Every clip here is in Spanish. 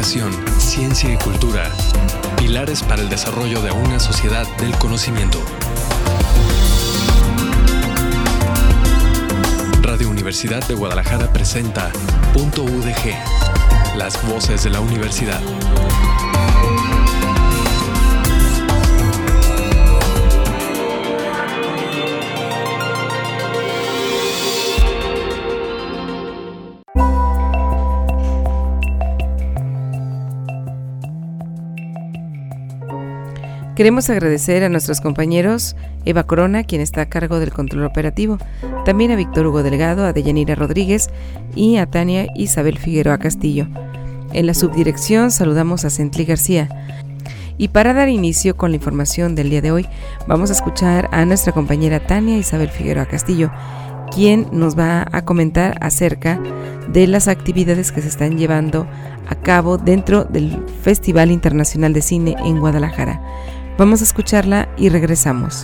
investigación, ciencia y cultura. Pilares para el desarrollo de una sociedad del conocimiento. Radio Universidad de Guadalajara presenta .udg, las voces de la universidad. Queremos agradecer a nuestros compañeros Eva Corona, quien está a cargo del control operativo, también a Víctor Hugo Delgado, a Deyanira Rodríguez y a Tania Isabel Figueroa Castillo. En la subdirección saludamos a Centli García. Y para dar inicio con la información del día de hoy, vamos a escuchar a nuestra compañera Tania Isabel Figueroa Castillo, quien nos va a comentar acerca de las actividades que se están llevando a cabo dentro del Festival Internacional de Cine en Guadalajara. Vamos a escucharla y regresamos.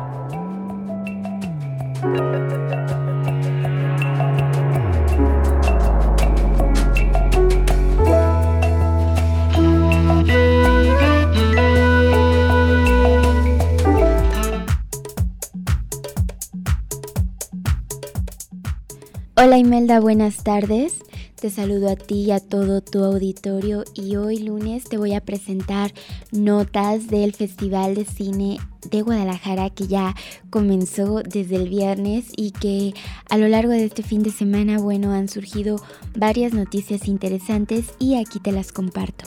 Hola Imelda, buenas tardes. Te saludo a ti y a todo tu auditorio y hoy lunes te voy a presentar notas del Festival de Cine de Guadalajara que ya comenzó desde el viernes y que a lo largo de este fin de semana, han surgido varias noticias interesantes y aquí te las comparto.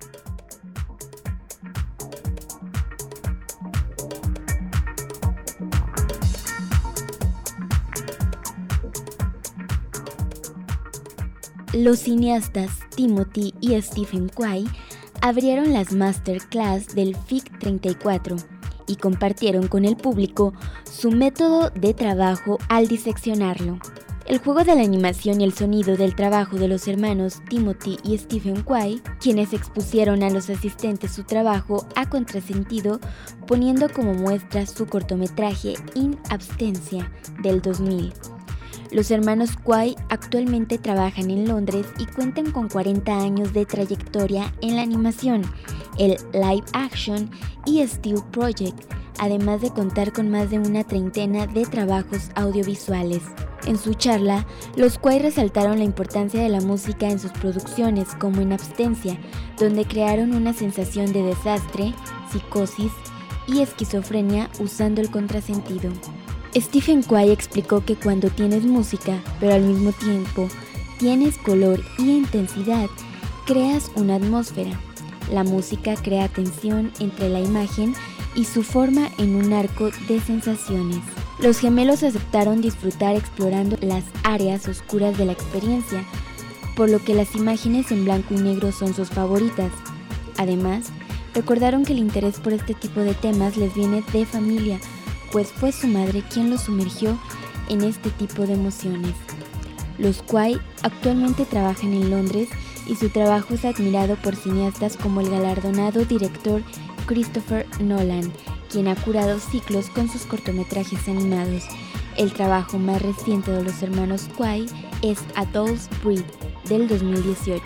Los cineastas Timothy y Stephen Kwai abrieron las masterclass del FIC 34 y compartieron con el público su método de trabajo al diseccionarlo. El juego de la animación y el sonido del trabajo de los hermanos Timothy y Stephen Kwai, quienes expusieron a los asistentes su trabajo a contrasentido, poniendo como muestra su cortometraje In Absentia del 2000. Los hermanos Kwai actualmente trabajan en Londres y cuentan con 40 años de trayectoria en la animación, el live action y still project, además de contar con más de una treintena de trabajos audiovisuales. En su charla, los Kwai resaltaron la importancia de la música en sus producciones, como en Absentia, donde crearon una sensación de desastre, psicosis y esquizofrenia usando el contrasentido. Stephen Kwai explicó que cuando tienes música, pero al mismo tiempo tienes color y intensidad, creas una atmósfera. La música crea tensión entre la imagen y su forma en un arco de sensaciones. Los gemelos aceptaron disfrutar explorando las áreas oscuras de la experiencia, por lo que las imágenes en blanco y negro son sus favoritas. Además, recordaron que el interés por este tipo de temas les viene de familia, pues fue su madre quien los sumergió en este tipo de emociones. Los Kwai actualmente trabajan en Londres y su trabajo es admirado por cineastas como el galardonado director Christopher Nolan, quien ha curado ciclos con sus cortometrajes animados. El trabajo más reciente de los hermanos Kwai es A Doll's Breed del 2018.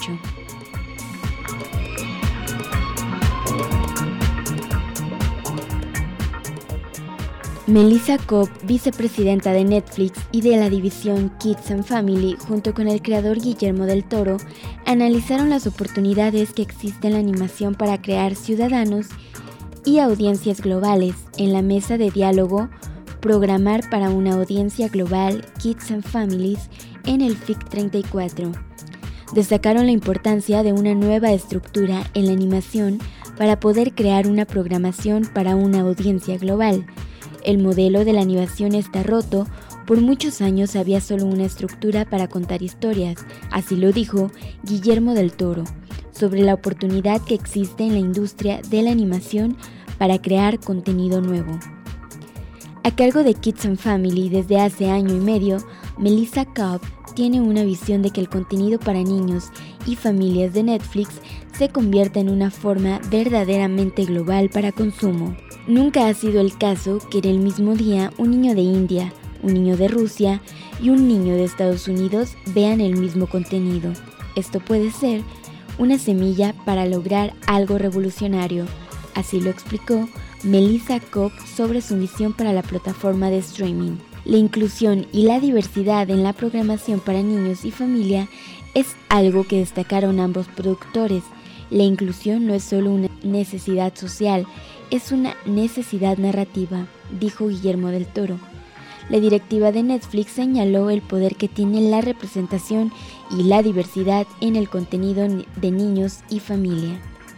Melissa Cobb, vicepresidenta de Netflix y de la división Kids and Family, junto con el creador Guillermo del Toro, analizaron las oportunidades que existen en la animación para crear ciudadanos y audiencias globales en la mesa de diálogo Programar para una audiencia global Kids and Families en el FIC 34. Destacaron la importancia de una nueva estructura en la animación para poder crear una programación para una audiencia global. El modelo de la animación está roto, por muchos años había solo una estructura para contar historias, así lo dijo Guillermo del Toro, sobre la oportunidad que existe en la industria de la animación para crear contenido nuevo. A cargo de Kids and Family desde hace año y medio, Melissa Cobb tiene una visión de que el contenido para niños y familias de Netflix se convierta en una forma verdaderamente global para consumo. Nunca ha sido el caso que en el mismo día un niño de India, un niño de Rusia y un niño de Estados Unidos vean el mismo contenido. Esto puede ser una semilla para lograr algo revolucionario. Así lo explicó Melissa Koch sobre su misión para la plataforma de streaming. La inclusión y la diversidad en la programación para niños y familia es algo que destacaron ambos productores. La inclusión no es solo una necesidad social, es una necesidad narrativa, dijo Guillermo del Toro. La directiva de Netflix señaló el poder que tiene la representación y la diversidad en el contenido de niños y familia.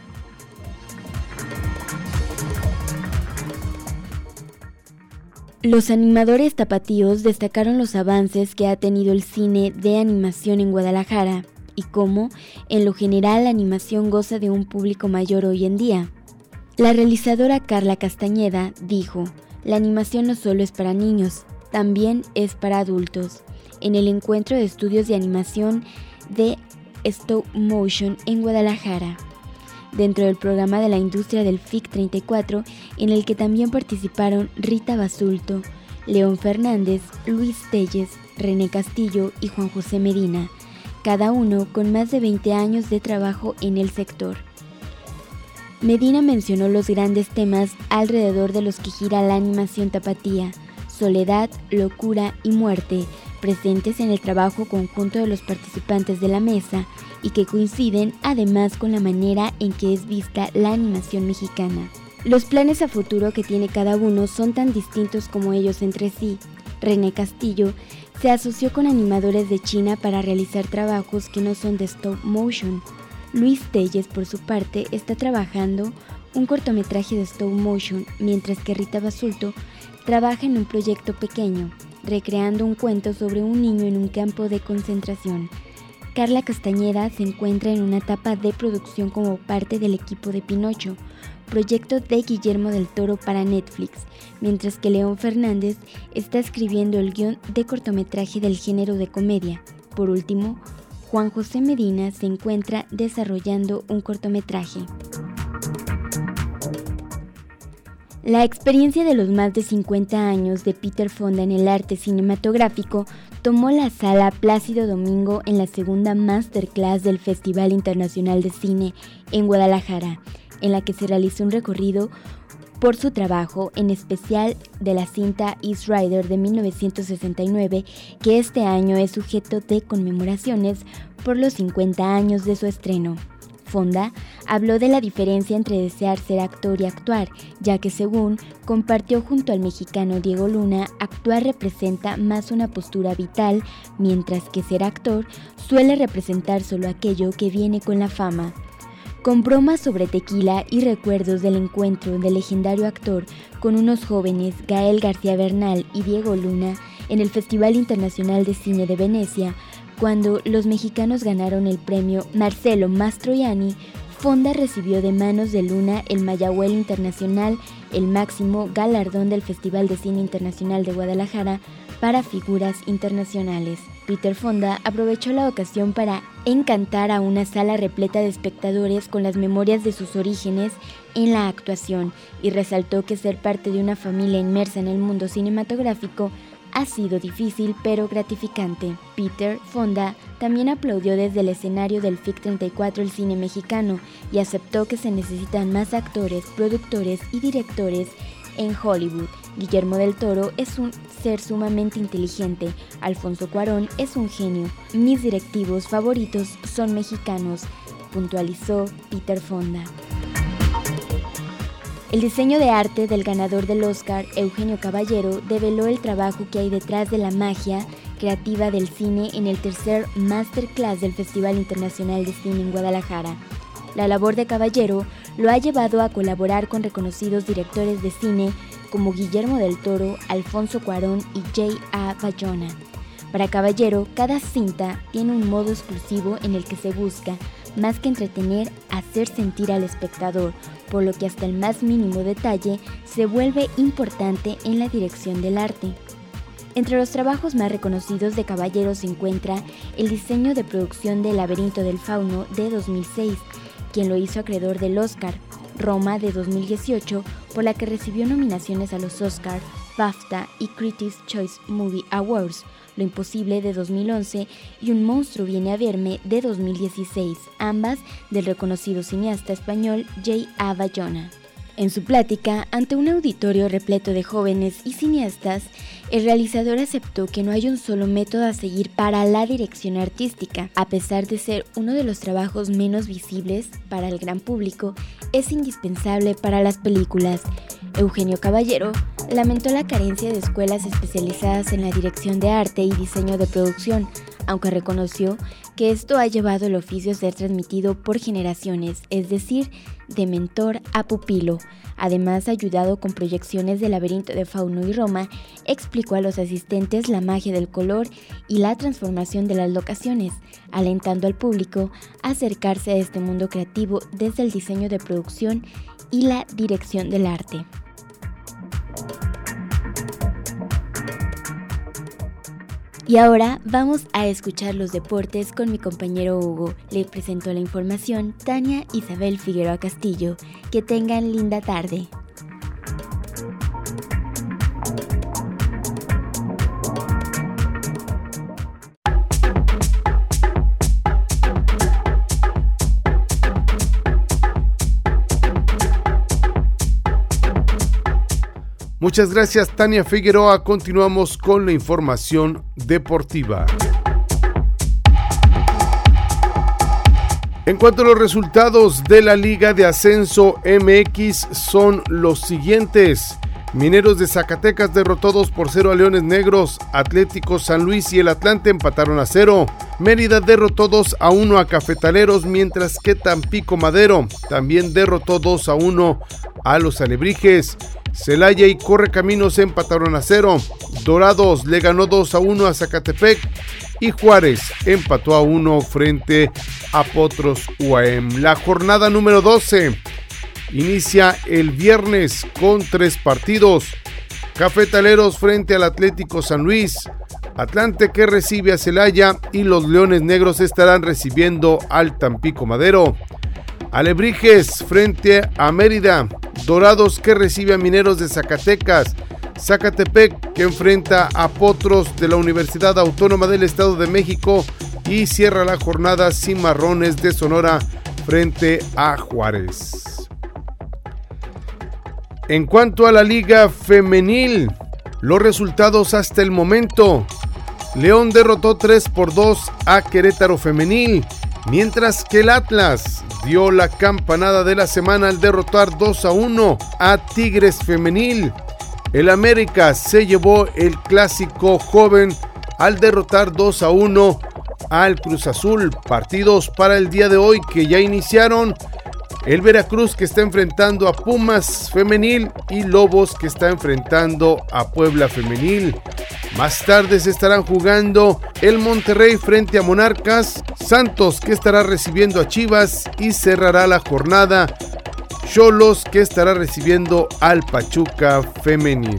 Los animadores tapatíos destacaron los avances que ha tenido el cine de animación en Guadalajara y cómo, en lo general, la animación goza de un público mayor hoy en día. La realizadora Carla Castañeda dijo: "La animación no solo es para niños, también es para adultos". En el encuentro de estudios de animación de Stop Motion en Guadalajara, dentro del programa de la industria del FIC 34, en el que también participaron Rita Basulto, León Fernández, Luis Telles, René Castillo y Juan José Medina, cada uno con más de 20 años de trabajo en el sector. Medina mencionó los grandes temas alrededor de los que gira la animación tapatía: soledad, locura y muerte, presentes en el trabajo conjunto de los participantes de la mesa y que coinciden además con la manera en que es vista la animación mexicana. Los planes a futuro que tiene cada uno son tan distintos como ellos entre sí. René Castillo se asoció con animadores de China para realizar trabajos que no son de stop motion. Luis Telles, por su parte, está trabajando un cortometraje de stop motion, mientras que Rita Basulto trabaja en un proyecto pequeño, recreando un cuento sobre un niño en un campo de concentración. Carla Castañeda se encuentra en una etapa de producción como parte del equipo de Pinocho, proyecto de Guillermo del Toro para Netflix, mientras que León Fernández está escribiendo el guión de cortometraje del género de comedia. Por último, Juan José Medina se encuentra desarrollando un cortometraje. La experiencia de los más de 50 años de Peter Fonda en el arte cinematográfico tomó la sala Plácido Domingo en la segunda Masterclass del Festival Internacional de Cine en Guadalajara, en la que se realizó un recorrido por su trabajo, en especial de la cinta East Rider de 1969, que este año es sujeto de conmemoraciones por los 50 años de su estreno. Fonda habló de la diferencia entre desear ser actor y actuar, ya que, según compartió junto al mexicano Diego Luna, actuar representa más una postura vital, mientras que ser actor suele representar solo aquello que viene con la fama. Con bromas sobre tequila y recuerdos del encuentro del legendario actor con unos jóvenes, Gael García Bernal y Diego Luna, en el Festival Internacional de Cine de Venecia, cuando los mexicanos ganaron el premio Marcelo Mastroianni, Fonda recibió de manos de Luna el Mayagüel Internacional, el máximo galardón del Festival de Cine Internacional de Guadalajara para figuras internacionales. Peter Fonda aprovechó la ocasión para encantar a una sala repleta de espectadores con las memorias de sus orígenes en la actuación y resaltó que ser parte de una familia inmersa en el mundo cinematográfico ha sido difícil pero gratificante. Peter Fonda también aplaudió desde el escenario del FIC 34 el cine mexicano y aceptó que se necesitan más actores, productores y directores en Hollywood. Guillermo del Toro es un ser sumamente inteligente. Alfonso Cuarón es un genio. Mis directivos favoritos son mexicanos, puntualizó Peter Fonda. El diseño de arte del ganador del Oscar, Eugenio Caballero, develó el trabajo que hay detrás de la magia creativa del cine en el tercer Masterclass del Festival Internacional de Cine en Guadalajara. La labor de Caballero lo ha llevado a colaborar con reconocidos directores de cine como Guillermo del Toro, Alfonso Cuarón y J.A. Bayona. Para Caballero, cada cinta tiene un modo exclusivo en el que se busca, más que entretener, hacer sentir al espectador, por lo que hasta el más mínimo detalle se vuelve importante en la dirección del arte. Entre los trabajos más reconocidos de Caballero se encuentra el diseño de producción del Laberinto del Fauno de 2006, quien lo hizo acreedor del Oscar, Roma de 2018, por la que recibió nominaciones a los Oscar, BAFTA y Critics' Choice Movie Awards, Lo Imposible de 2011 y Un monstruo viene a verme de 2016, ambas del reconocido cineasta español J.A. Bayona. En su plática, ante un auditorio repleto de jóvenes y cineastas, el realizador aceptó que no hay un solo método a seguir para la dirección artística. A pesar de ser uno de los trabajos menos visibles para el gran público, es indispensable para las películas. Eugenio Caballero lamentó la carencia de escuelas especializadas en la dirección de arte y diseño de producción, aunque reconoció que esto ha llevado el oficio a ser transmitido por generaciones, es decir, de mentor a pupilo. Además, ayudado con proyecciones del Laberinto de Fauno y Roma, explicó a los asistentes la magia del color y la transformación de las locaciones, alentando al público a acercarse a este mundo creativo desde el diseño de producción y la dirección del arte. Y ahora vamos a escuchar los deportes con mi compañero Hugo. Le presento la información Tania Isabel Figueroa Castillo. Que tengan linda tarde. Muchas gracias, Tania Figueroa. Continuamos con la información deportiva. En cuanto a los resultados de la Liga de Ascenso MX son los siguientes. Mineros de Zacatecas derrotó 2-0 a Leones Negros. Atlético San Luis y el Atlante empataron a 0. Mérida derrotó 2-1 a Cafetaleros, mientras que Tampico Madero también derrotó 2-1 a los Alebrijes. Celaya y Correcaminos empataron a 0. Dorados le ganó 2-1 a Zacatepec y Juárez empató a 1 frente a Potros UAM. La jornada número 12 inicia el viernes con 3 partidos. Cafetaleros frente al Atlético San Luis, Atlante que recibe a Celaya y los Leones Negros estarán recibiendo al Tampico Madero. Alebrijes frente a Mérida, Dorados que recibe a Mineros de Zacatecas, Zacatepec que enfrenta a Potros de la Universidad Autónoma del Estado de México y cierra la jornada Cimarrones de Sonora frente a Juárez. En cuanto a la Liga Femenil, los resultados hasta el momento: León derrotó 3-2 a Querétaro Femenil, mientras que el Atlas dio la campanada de la semana al derrotar 2-1 a Tigres Femenil. El América se llevó el clásico joven al derrotar 2-1 al Cruz Azul. Partidos para el día de hoy que ya iniciaron: el Veracruz que está enfrentando a Pumas Femenil y Lobos que está enfrentando a Puebla Femenil. Más tarde se estarán jugando el Monterrey frente a Monarcas, Santos que estará recibiendo a Chivas y cerrará la jornada Xolos que estará recibiendo al Pachuca Femenil.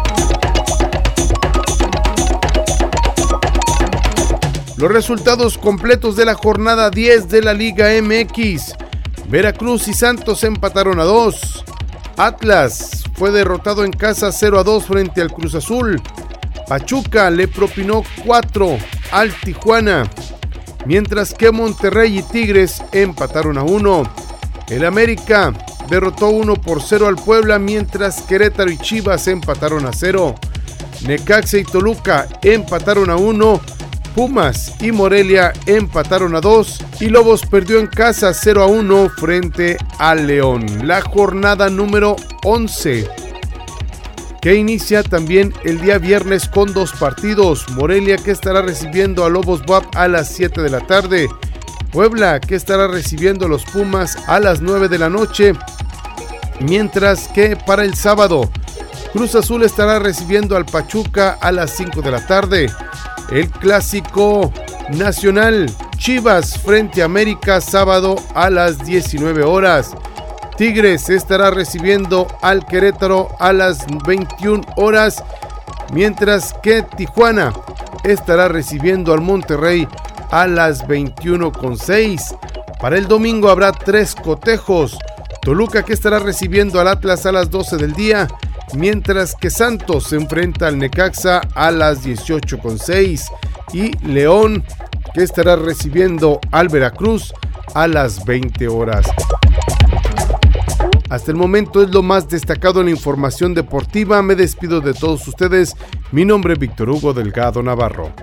Los resultados completos de la jornada 10 de la Liga MX. Veracruz y Santos empataron a 2. Atlas fue derrotado en casa 0-2 frente al Cruz Azul. Pachuca le propinó 4 al Tijuana, mientras que Monterrey y Tigres empataron a 1. El América derrotó 1-0 al Puebla, mientras Querétaro y Chivas empataron a 0. Necaxa y Toluca empataron a 1. Pumas y Morelia empataron a 2 y Lobos perdió en casa 0-1 frente a León. La jornada número 11 que inicia también el día viernes con 2 partidos. Morelia que estará recibiendo a Lobos BUAP a las 7 de la tarde. Puebla que estará recibiendo a los Pumas a las 9 de la noche. Mientras que para el sábado, Cruz Azul estará recibiendo al Pachuca a las 5 de la tarde. El clásico nacional, Chivas frente a América, sábado a las 19 horas. Tigres estará recibiendo al Querétaro a las 21 horas, mientras que Tijuana estará recibiendo al Monterrey a las 21:06. Para el domingo habrá 3 cotejos. Toluca que estará recibiendo al Atlas a las 12 del día. mientras que Santos se enfrenta al Necaxa a las 18:06 y León, que estará recibiendo al Veracruz a las 20 horas. Hasta el momento es lo más destacado en la información deportiva. Me despido de todos ustedes. Mi nombre es Víctor Hugo Delgado Navarro.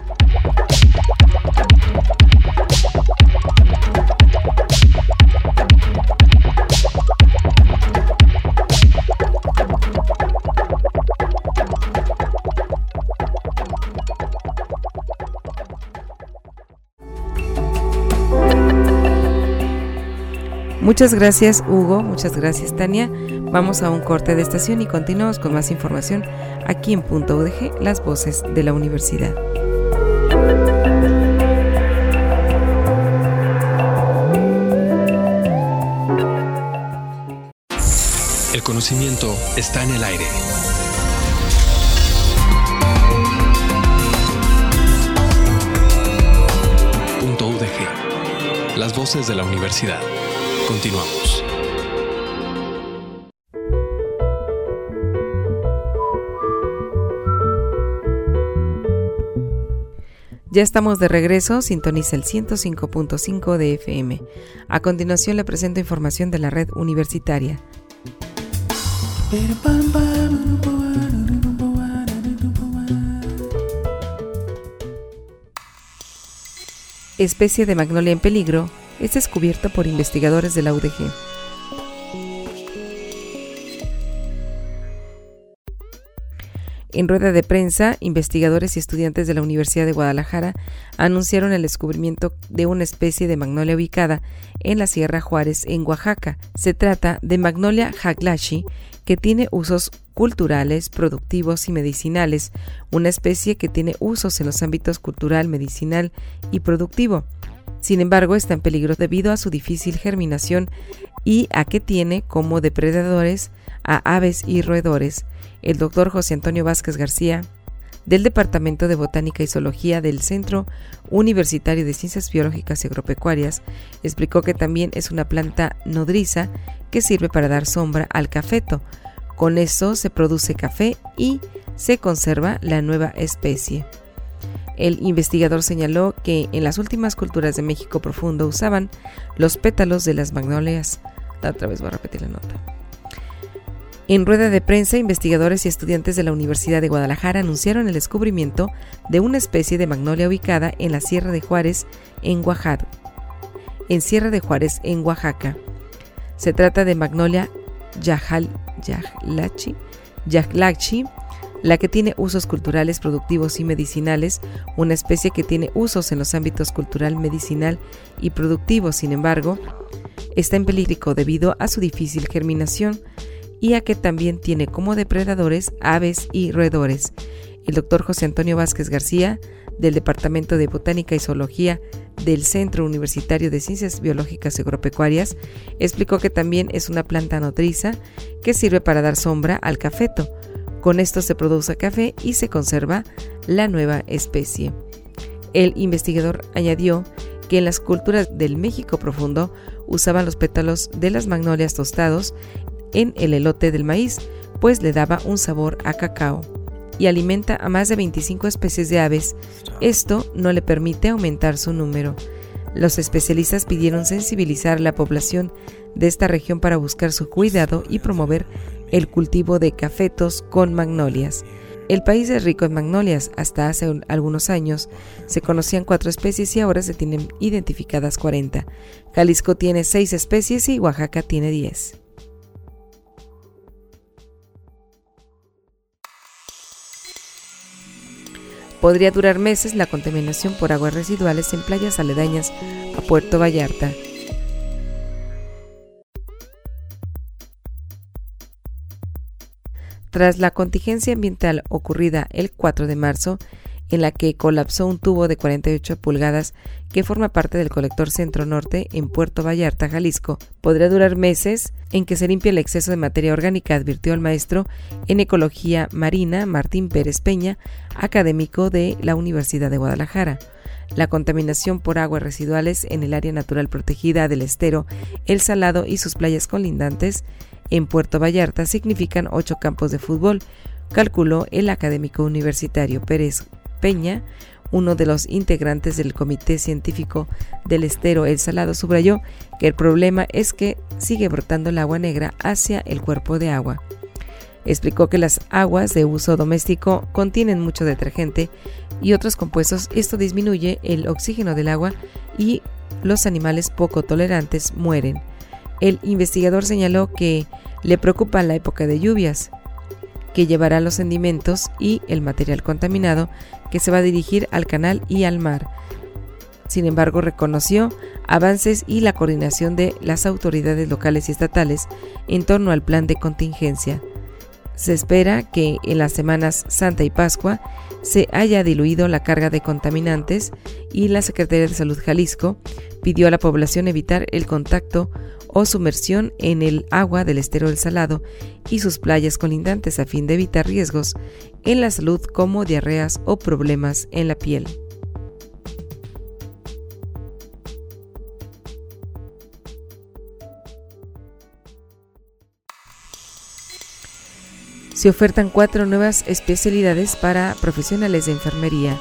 Muchas gracias, Hugo. Muchas gracias, Tania. Vamos a un corte de estación y continuamos con más información aquí en Punto UDG, las voces de la universidad. El conocimiento está en el aire. Punto UDG, las voces de la universidad. Continuamos. Ya estamos de regreso, sintoniza el 105.5 de FM. A continuación le presento información de la red universitaria. Especie de magnolia en peligro es descubierta por investigadores de la UDG. En rueda de prensa, investigadores y estudiantes de la Universidad de Guadalajara anunciaron el descubrimiento de una especie de magnolia ubicada en la Sierra Juárez, en Oaxaca. Se trata de Magnolia jaglachi, que tiene usos culturales, productivos y medicinales, una especie que tiene usos en los ámbitos cultural, medicinal y productivo. Sin embargo, está en peligro debido a su difícil germinación y a que tiene como depredadores a aves y roedores. El doctor José Antonio Vázquez García, del Departamento de Botánica y Zoología del Centro Universitario de Ciencias Biológicas y Agropecuarias, explicó que también es una planta nodriza que sirve para dar sombra al cafeto. Con eso se produce café y se conserva la nueva especie. El investigador señaló que en las últimas culturas de México profundo usaban los pétalos de las magnolias. Otra vez voy a repetir la nota. En rueda de prensa, investigadores y estudiantes de la Universidad de Guadalajara anunciaron el descubrimiento de una especie de magnolia ubicada en la Sierra de Juárez, en Oaxaca. Se trata de Magnolia jaglachi, la que tiene usos culturales, productivos y medicinales, una especie que tiene usos en los ámbitos cultural, medicinal y productivo. Sin embargo, está en peligro debido a su difícil germinación y a que también tiene como depredadores aves y roedores. El doctor José Antonio Vázquez García, del Departamento de Botánica y Zoología del Centro Universitario de Ciencias Biológicas y Agropecuarias, explicó que también es una planta nodriza que sirve para dar sombra al cafeto. Con esto se produce café y se conserva la nueva especie. El investigador añadió que en las culturas del México profundo usaban los pétalos de las magnolias tostados en el elote del maíz, pues le daba un sabor a cacao, y alimenta a más de 25 especies de aves. Esto no le permite aumentar su número. Los especialistas pidieron sensibilizar a la población de esta región para buscar su cuidado y promover el cultivo de cafetos con magnolias. El país es rico en magnolias. Hasta hace algunos años se conocían 4 especies y ahora se tienen identificadas 40. Jalisco tiene 6 especies y Oaxaca tiene 10. Podría durar meses la contaminación por aguas residuales en playas aledañas a Puerto Vallarta. Tras la contingencia ambiental ocurrida el 4 de marzo, en la que colapsó un tubo de 48 pulgadas que forma parte del colector Centro-Norte en Puerto Vallarta, Jalisco, podría durar meses en que se limpie el exceso de materia orgánica, advirtió el maestro en Ecología Marina Martín Pérez Peña, académico de la Universidad de Guadalajara. La contaminación por aguas residuales en el área natural protegida del Estero, El Salado y sus playas colindantes en Puerto Vallarta significan 8 campos de fútbol, calculó el académico universitario Pérez Peña. Uno de los integrantes del Comité Científico del Estero El Salado subrayó que el problema es que sigue brotando el agua negra hacia el cuerpo de agua. Explicó que las aguas de uso doméstico contienen mucho detergente y otros compuestos. Esto disminuye el oxígeno del agua y los animales poco tolerantes mueren. El investigador señaló que le preocupa la época de lluvias, que llevará los sedimentos y el material contaminado que se va a dirigir al canal y al mar. Sin embargo, reconoció avances y la coordinación de las autoridades locales y estatales en torno al plan de contingencia. Se espera que en las semanas Santa y Pascua se haya diluido la carga de contaminantes y la Secretaría de Salud Jalisco pidió a la población evitar el contacto o sumersión en el agua del estero El Salado y sus playas colindantes a fin de evitar riesgos en la salud como diarreas o problemas en la piel. Se ofertan 4 nuevas especialidades para profesionales de enfermería.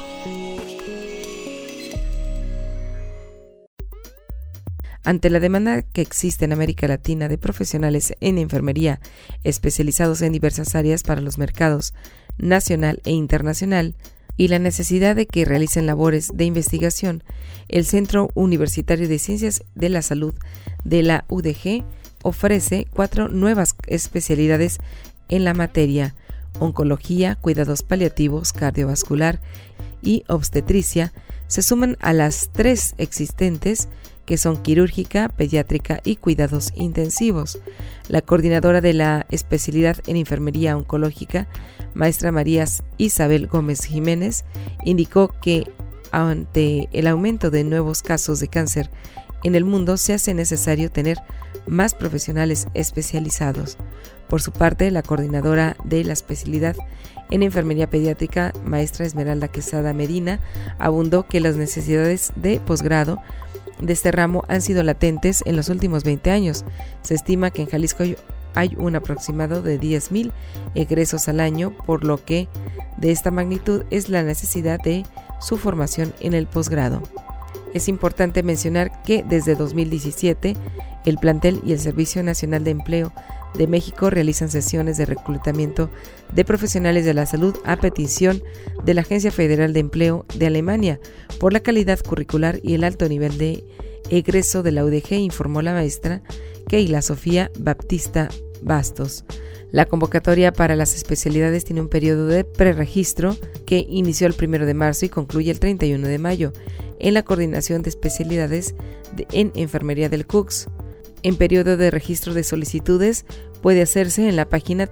Ante la demanda que existe en América Latina de profesionales en enfermería especializados en diversas áreas para los mercados nacional e internacional y la necesidad de que realicen labores de investigación, el Centro Universitario de Ciencias de la Salud de la UDG ofrece 4 nuevas especialidades en la materia: oncología, cuidados paliativos, cardiovascular y obstetricia. Se suman a las 3 existentes, que son quirúrgica, pediátrica y cuidados intensivos. La coordinadora de la especialidad en enfermería oncológica, maestra María Isabel Gómez Jiménez, indicó que ante el aumento de nuevos casos de cáncer en el mundo se hace necesario tener más profesionales especializados. Por su parte, la coordinadora de la especialidad en enfermería pediátrica, maestra Esmeralda Quesada Medina, abundó que las necesidades de posgrado de este ramo han sido latentes en los últimos 20 años. Se estima que en Jalisco hay un aproximado de 10,000 egresos al año, por lo que de esta magnitud es la necesidad de su formación en el posgrado. Es importante mencionar que desde 2017 el plantel y el Servicio Nacional de Empleo de México realizan sesiones de reclutamiento de profesionales de la salud a petición de la Agencia Federal de Empleo de Alemania por la calidad curricular y el alto nivel de egreso de la UDG, informó la maestra Keila Sofía Baptista Bastos. La convocatoria para las especialidades tiene un periodo de preregistro que inició el 1 de marzo y concluye el 31 de mayo en la coordinación de especialidades en enfermería del CUCS. En periodo de registro de solicitudes puede hacerse en la página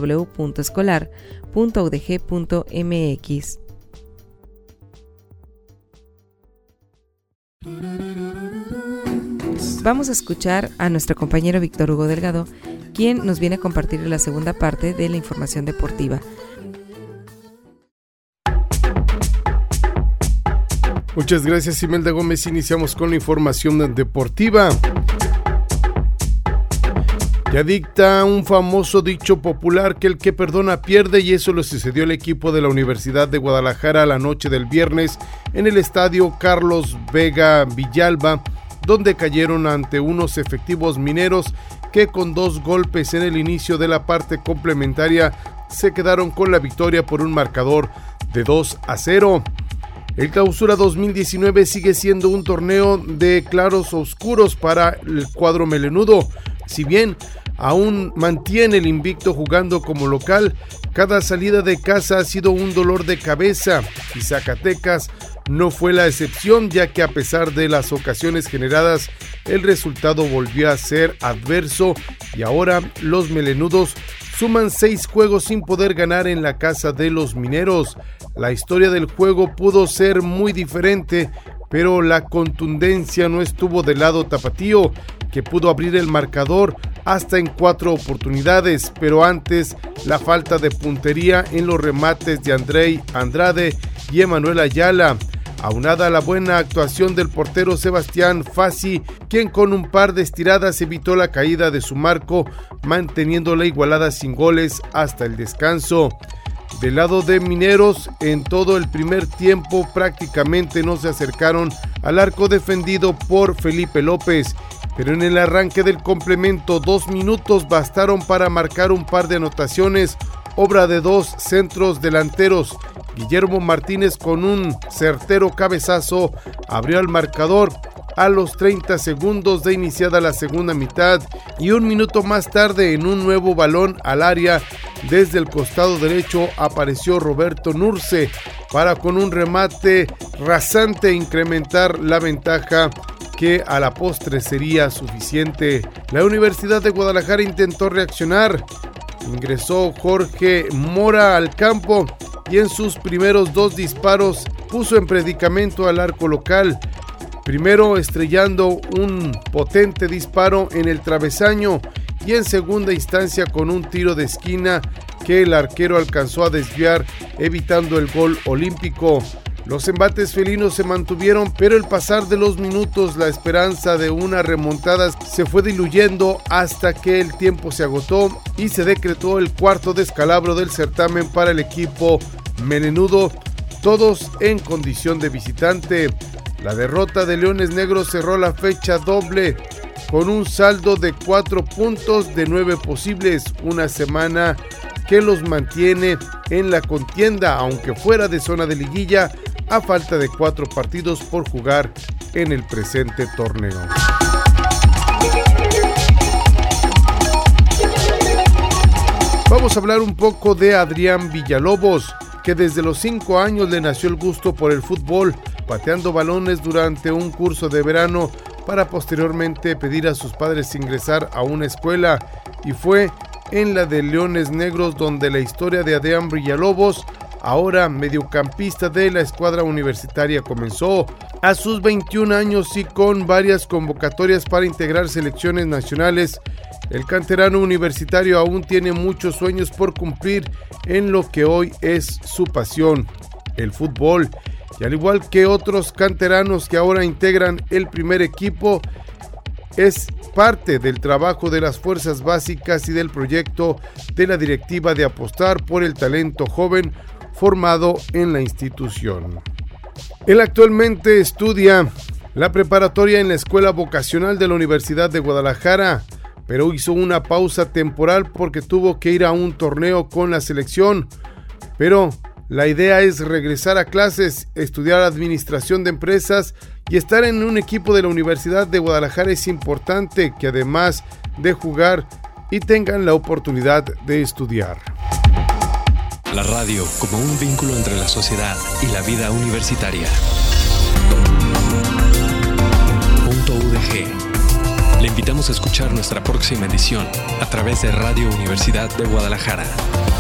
www.escolar.udg.mx. Vamos a escuchar a nuestro compañero Víctor Hugo Delgado, quien nos viene a compartir la segunda parte de la información deportiva. Muchas gracias, Imelda Gómez. Iniciamos con la información deportiva. Ya dicta un famoso dicho popular que el que perdona pierde, y eso le sucedió al equipo de la Universidad de Guadalajara la noche del viernes en el estadio Carlos Vega Villalba, donde cayeron ante unos efectivos mineros que con 2 golpes en el inicio de la parte complementaria se quedaron con la victoria por un marcador de 2-0. El Clausura 2019 sigue siendo un torneo de claros oscuros para el cuadro melenudo. Si bien aún mantiene el invicto jugando como local, cada salida de casa ha sido un dolor de cabeza, y Zacatecas no fue la excepción, ya que a pesar de las ocasiones generadas, el resultado volvió a ser adverso y ahora los melenudos suman 6 juegos sin poder ganar en la casa de los mineros. La historia del juego pudo ser muy diferente, pero la contundencia no estuvo del lado tapatío, que pudo abrir el marcador hasta en 4 oportunidades, pero antes la falta de puntería en los remates de Andrei Andrade y Emanuel Ayala. aunada a la buena actuación del portero Sebastián Fassi, quien con un par de estiradas evitó la caída de su marco, manteniendo la igualada sin goles hasta el descanso. Del lado de Mineros, en todo el primer tiempo prácticamente no se acercaron al arco defendido por Felipe López, pero en el arranque del complemento 2 minutos bastaron para marcar un par de anotaciones, obra de 2 centros delanteros. Guillermo Martínez, con un certero cabezazo, abrió el marcador a los 30 segundos de iniciada la segunda mitad, y un minuto más tarde, en un nuevo balón al área desde el costado derecho, apareció Roberto Nurce para, con un remate rasante, incrementar la ventaja que a la postre sería suficiente. La Universidad de Guadalajara intentó reaccionar. Ingresó Jorge Mora al campo y en sus primeros 2 disparos puso en predicamento al arco local. Primero estrellando un potente disparo en el travesaño y en segunda instancia con un tiro de esquina que el arquero alcanzó a desviar, evitando el gol olímpico. Los embates felinos se mantuvieron, pero al pasar de los minutos la esperanza de una remontada se fue diluyendo hasta que el tiempo se agotó y se decretó el cuarto descalabro del certamen para el equipo melenudo, todos en condición de visitante. La derrota de Leones Negros cerró la fecha doble con un saldo de 4 puntos de 9 posibles, una semana que los mantiene en la contienda, aunque fuera de zona de liguilla, a falta de 4 partidos por jugar en el presente torneo. Vamos a hablar un poco de Adrián Villalobos, que desde los 5 años le nació el gusto por el fútbol, pateando balones durante un curso de verano para posteriormente pedir a sus padres ingresar a una escuela, y fue en la de Leones Negros donde la historia de Adrián Villalobos, ahora mediocampista de la escuadra universitaria, comenzó. A sus 21 años y con varias convocatorias para integrar selecciones nacionales, el canterano universitario aún tiene muchos sueños por cumplir en lo que hoy es su pasión, el fútbol. Y al igual que otros canteranos que ahora integran el primer equipo, es parte del trabajo de las fuerzas básicas y del proyecto de la directiva de apostar por el talento joven formado en la institución. Él actualmente estudia la preparatoria en la Escuela Vocacional de la Universidad de Guadalajara, pero hizo una pausa temporal porque tuvo que ir a un torneo con la selección. Pero la idea es regresar a clases, estudiar administración de empresas y estar en un equipo de la Universidad de Guadalajara. Es importante que además de jugar y tengan la oportunidad de estudiar. La radio como un vínculo entre la sociedad y la vida universitaria. .udg. Le invitamos a escuchar nuestra próxima edición a través de Radio Universidad de Guadalajara.